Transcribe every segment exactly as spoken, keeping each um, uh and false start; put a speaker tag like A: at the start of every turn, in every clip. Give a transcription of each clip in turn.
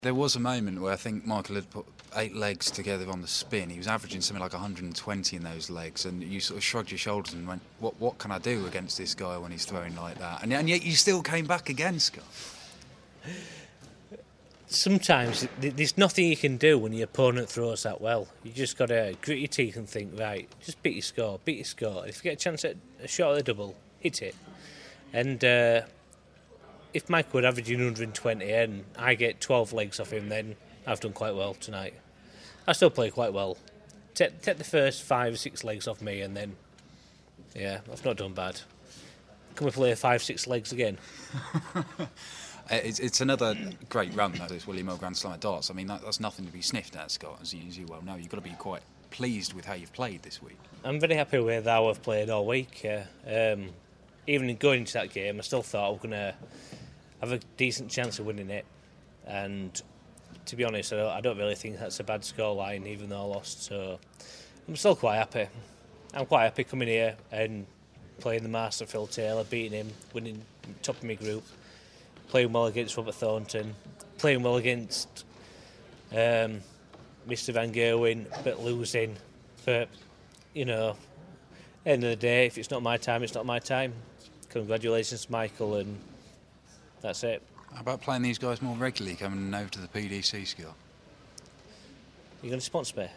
A: There was a moment where I think Michael had put eight legs together on the spin. He was averaging something like one hundred twenty in those legs, and you sort of shrugged your shoulders and went, "What? What can I do against this guy when he's throwing like that?" And, and yet you still came back again, Scott.
B: Sometimes there's nothing you can do when your opponent throws that well. You just got to grit your teeth and think, right, just beat your score, beat your score. If you get a chance at a shot at the double, hit it. And uh, if Mike would average one hundred twenty and I get twelve legs off him, then I've done quite well tonight. I still play quite well. Take, take the first five or six legs off me, and then, yeah, I've not done bad. Can we play five, six legs again?
A: It's, it's another great run, though, this William Hill Grand Slam at darts. I mean, that, that's nothing to be sniffed at, Scott, as you, as you well know. You've got to be quite pleased with how you've played this week.
B: I'm very happy with how I've played all week. Yeah. Um, even going into that game, I still thought I was going to have a decent chance of winning it. And to be honest, I don't, I don't really think that's a bad scoreline, even though I lost. So I'm still quite happy. I'm quite happy coming here and playing the master Phil Taylor, beating him, winning top of my group. Playing well against Robert Thornton, playing well against um, Mister Van Gerwen, but losing. But, you know, end of the day, if it's not my time, it's not my time. Congratulations, Michael, and that's it.
A: How about playing these guys more regularly, coming over to the P D C, Scott?
B: You going to sponsor me?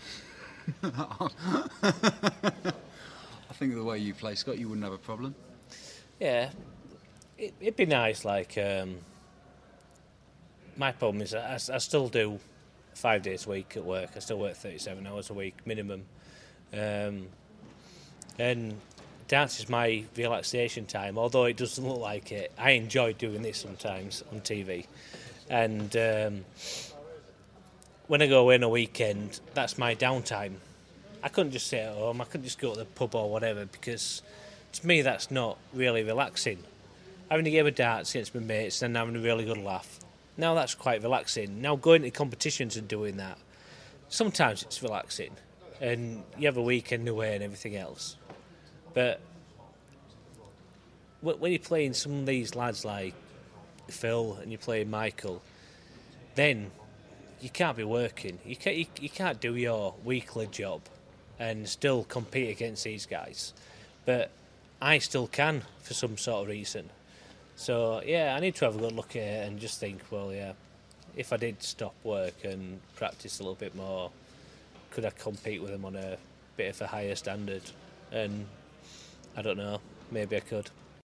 A: I think the way you play, Scott, you wouldn't have a problem.
B: Yeah. It, it'd be nice, like, um, my problem is I, I still do five days a week at work. I still work thirty-seven hours a week, minimum. Um, and dance is my relaxation time, although it doesn't look like it. I enjoy doing this sometimes on T V. And um, when I go away on a weekend, that's my downtime. I couldn't just sit at home, I couldn't just go to the pub or whatever, because to me that's not really relaxing. Having a game of darts against my mates and having a really good laugh. Now that's quite relaxing. Now going to competitions and doing that, sometimes it's relaxing. And you have a weekend away and everything else. But when you're playing some of these lads like Phil and you're playing Michael, then you can't be working. You can't, you, you can't do your weekly job and still compete against these guys. But I still can for some sort of reason. So, yeah, I need to have a good look at it and just think, well, yeah, if I did stop work and practice a little bit more, could I compete with them on a bit of a higher standard? And I don't know, maybe I could.